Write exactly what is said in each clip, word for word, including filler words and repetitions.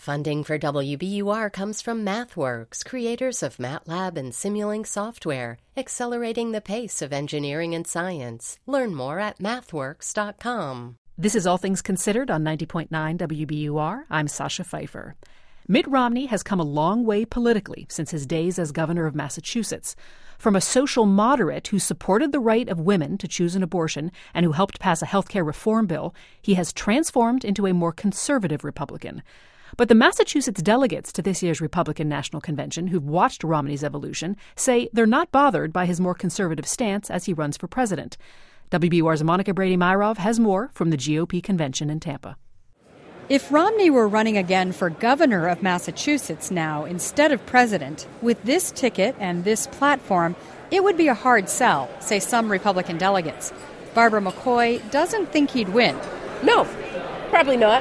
Funding for W B U R comes from MathWorks, creators of MATLAB and Simulink software, accelerating the pace of engineering and science. Learn more at mathworks dot com. This is All Things Considered on ninety point nine W B U R. I'm Sasha Pfeiffer. Mitt Romney has come a long way politically since his days as governor of Massachusetts. From a social moderate who supported the right of women to choose an abortion and who helped pass a health care reform bill, he has transformed into a more conservative Republican. But the Massachusetts delegates to this year's Republican National Convention who've watched Romney's evolution say they're not bothered by his more conservative stance as he runs for president. W B U R's Monica Brady-Myrov has more from the G O P convention in Tampa. If Romney were running again for governor of Massachusetts now instead of president, with this ticket and this platform, it would be a hard sell, say some Republican delegates. Barbara McCoy doesn't think he'd win. No, probably not.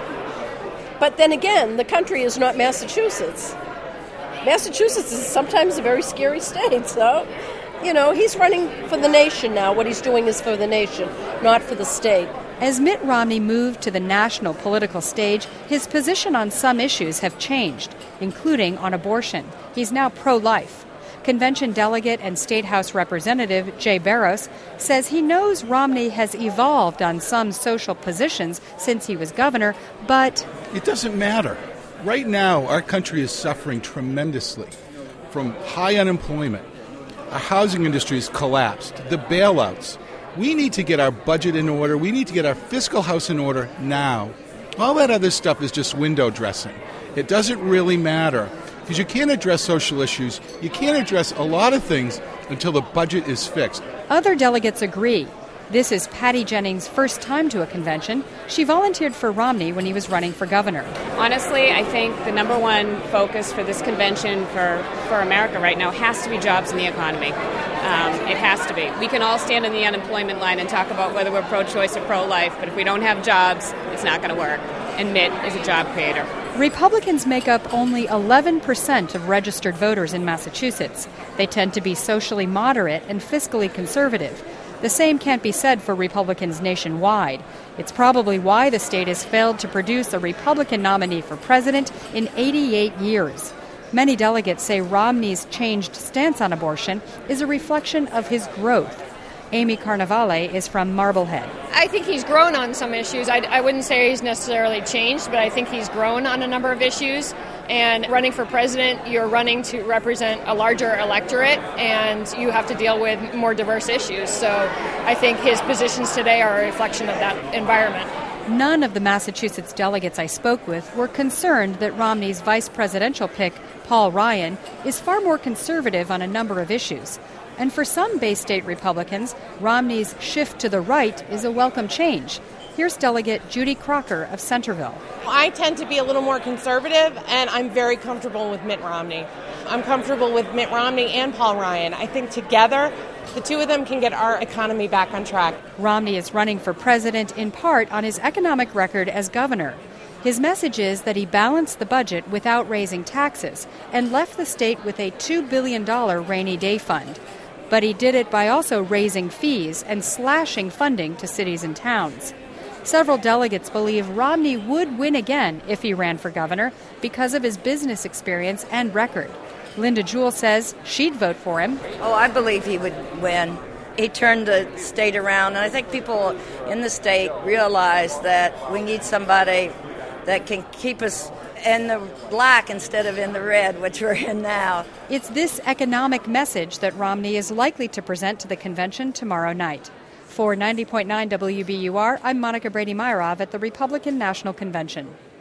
But then again, the country is not Massachusetts. Massachusetts is sometimes a very scary state, so, you know, he's running for the nation now. What he's doing is for the nation, not for the state. As Mitt Romney moved to the national political stage, his position on some issues have changed, including on abortion. He's now pro-life. Convention delegate and State House Representative Jay Barros says he knows Romney has evolved on some social positions since he was governor, but it doesn't matter. Right now, our country is suffering tremendously from high unemployment. Our housing industry has collapsed. The bailouts. We need to get our budget in order. We need to get our fiscal house in order now. All that other stuff is just window dressing. It doesn't really matter because you can't address social issues. You can't address a lot of things until the budget is fixed. Other delegates agree. This is Patty Jennings' first time to a convention. She volunteered for Romney when he was running for governor. Honestly, I think the number one focus for this convention for, for America right now has to be jobs and the economy. Um, it has to be. We can all stand on the unemployment line and talk about whether we're pro-choice or pro-life, but if we don't have jobs, it's not going to work. And Mitt is a job creator. Republicans make up only eleven percent of registered voters in Massachusetts. They tend to be socially moderate and fiscally conservative. The same can't be said for Republicans nationwide. It's probably why the state has failed to produce a Republican nominee for president in eighty-eight years. Many delegates say Romney's changed stance on abortion is a reflection of his growth. Amy Carnevale is from Marblehead. I think he's grown on some issues. I, I wouldn't say he's necessarily changed, but I think he's grown on a number of issues. And running for president, you're running to represent a larger electorate, and you have to deal with more diverse issues. So I think his positions today are a reflection of that environment. None of the Massachusetts delegates I spoke with were concerned that Romney's vice presidential pick, Paul Ryan, is far more conservative on a number of issues. And for some Bay State Republicans, Romney's shift to the right is a welcome change. Here's Delegate Judy Crocker of Centerville. I tend to be a little more conservative, and I'm very comfortable with Mitt Romney. I'm comfortable with Mitt Romney and Paul Ryan. I think together, the two of them can get our economy back on track. Romney is running for president in part on his economic record as governor. His message is that he balanced the budget without raising taxes and left the state with a two billion dollars rainy day fund. But he did it by also raising fees and slashing funding to cities and towns. Several delegates believe Romney would win again if he ran for governor because of his business experience and record. Linda Jewell says she'd vote for him. Oh, I believe he would win. He turned the state around, and I think people in the state realize that we need somebody that can keep us in the black instead of in the red, which we're in now. It's this economic message that Romney is likely to present to the convention tomorrow night. For ninety point nine W B U R, I'm Monica Brady-Myrov at the Republican National Convention.